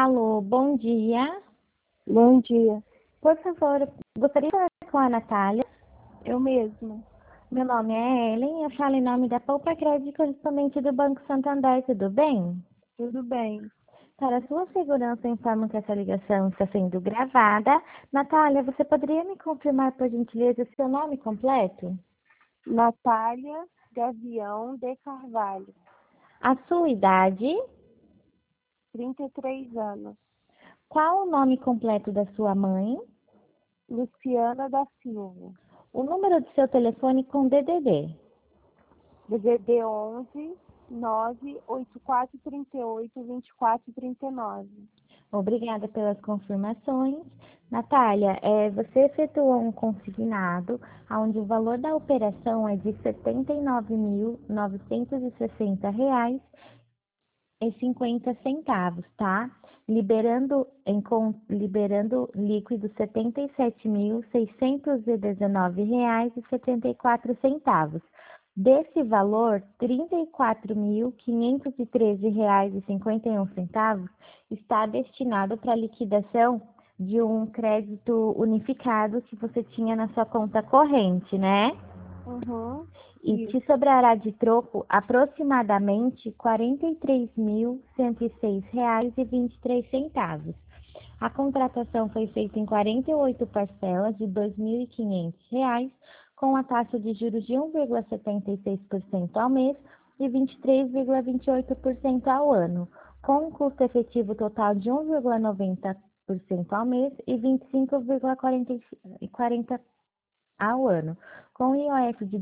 Alô, bom dia. Bom dia, Por favor, gostaria de falar com a Natália. eu mesma. Meu nome é Ellen, eu falo em nome da Poupa Crédito correspondente do Banco Santander, tudo bem? Tudo bem. Para sua segurança, informo que essa ligação está sendo gravada. Natália, você poderia me confirmar, por gentileza, seu nome completo? Natália Gavião de Carvalho, A sua idade? 33 anos. Qual o nome completo da sua mãe? Luciana da Silva, O número do seu telefone com DDD? DDD 11 98438 2439. Obrigada pelas confirmações. Natália, você efetuou um consignado, onde o valor da operação é de R$ 79.960,50, tá? Liberando líquido R$ 77.619,74. Desse valor, R$ 34.513,51 está destinado para liquidação de um crédito unificado que você tinha na sua conta corrente, né? E Isso. te sobrará de troco aproximadamente R$ 43.106,23. A contratação foi feita em 48 parcelas de R$ 2.500, com a taxa de juros de 1,76% ao mês e 23,28% ao ano, com um custo efetivo total de 1,90% ao mês e 25,40% ao ano, com IOF de R$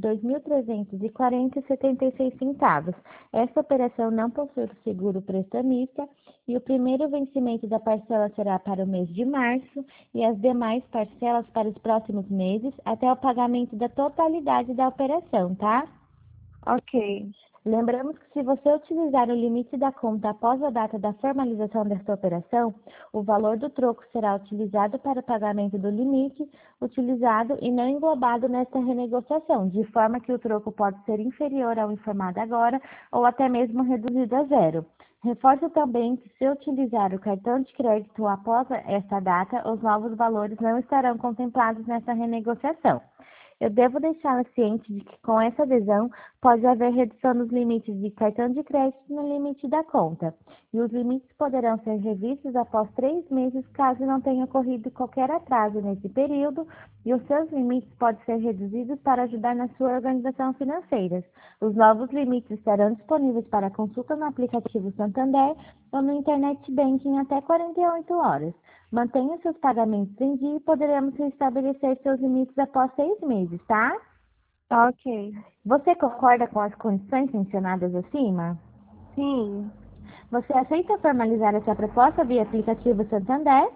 2.340,76. Esta operação não possui seguro prestamista e o primeiro vencimento da parcela será para o mês de março e as demais parcelas para os próximos meses até o pagamento da totalidade da operação, tá? Ok. Lembramos que se você utilizar o limite da conta após a data da formalização desta operação, o valor do troco será utilizado para o pagamento do limite utilizado e não englobado nesta renegociação, de forma que o troco pode ser inferior ao informado agora ou até mesmo reduzido a zero. Reforço também que se utilizar o cartão de crédito após esta data, os novos valores não estarão contemplados nessa renegociação. Eu devo deixá-la ciente de que com essa adesão pode haver redução nos limites de cartão de crédito no limite da conta, e os limites poderão ser revistos após 3 meses caso não tenha ocorrido qualquer atraso nesse período, e os seus limites podem ser reduzidos para ajudar na sua organização financeira. Os novos limites estarão disponíveis para consulta no aplicativo Santander ou no Internet Banking até 48 horas. Mantenha seus pagamentos em dia e poderemos restabelecer seus limites após 6 meses, tá? Ok. Você concorda com as condições mencionadas acima? Sim. Você aceita formalizar essa proposta via aplicativo Santander?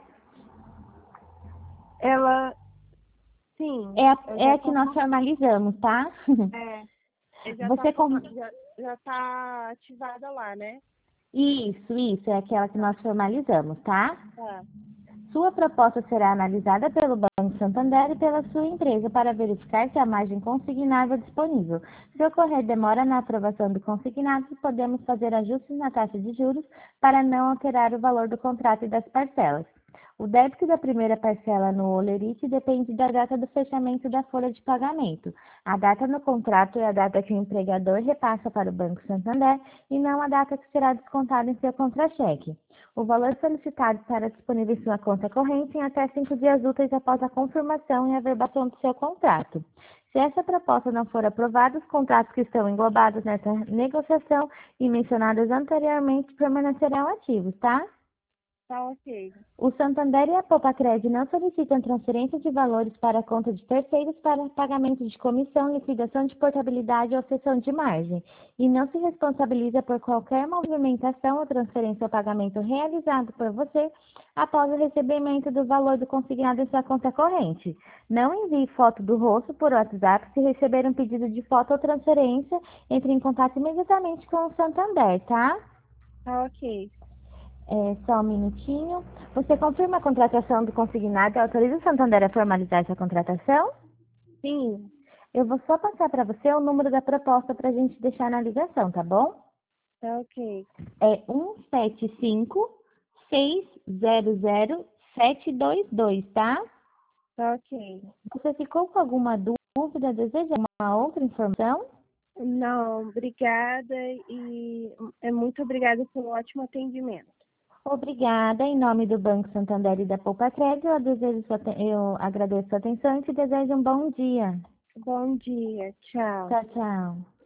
Ela. Sim. É a que nós formalizamos, tá? Você com... Já tá ativada lá, né? Isso, é aquela que nós formalizamos, tá? Tá. Sua proposta será analisada pelo Banco Santander e pela sua empresa para verificar se a margem consignada é disponível. Se ocorrer demora na aprovação do consignado, podemos fazer ajustes na taxa de juros para não alterar o valor do contrato e das parcelas. O débito da primeira parcela no Olerite depende da data do fechamento da folha de pagamento. A data no contrato é a data que o empregador repassa para o Banco Santander e não a data que será descontada em seu contra-cheque. O valor solicitado estará disponível em sua conta corrente em até 5 dias úteis após a confirmação e averbação do seu contrato. Se essa proposta não for aprovada, os contratos que estão englobados nessa negociação e mencionados anteriormente permanecerão ativos, tá? Tá ok. O Santander e a Poupa-Crédito não solicitam transferência de valores para a conta de terceiros para pagamento de comissão, liquidação de portabilidade ou cessão de margem, e não se responsabiliza por qualquer movimentação ou transferência ou pagamento realizado por você após o recebimento do valor do consignado em sua conta corrente. Não envie foto do rosto por WhatsApp. Se receber um pedido de foto ou transferência, entre em contato imediatamente com o Santander, tá? Tá ok. Só um minutinho. Você confirma a contratação do consignado e autoriza o Santander a formalizar essa contratação? Sim. Eu vou só passar para você o número da proposta para a gente deixar na ligação, tá bom? Tá ok. É 175 600-722, tá? Tá ok. Você ficou com alguma dúvida? Deseja uma outra informação? Não, obrigada e muito obrigada pelo ótimo atendimento. Obrigada. Em nome do Banco Santander e da Poupa Crédito, eu agradeço a atenção e te desejo um bom dia. Bom dia, tchau. Tchau, tchau.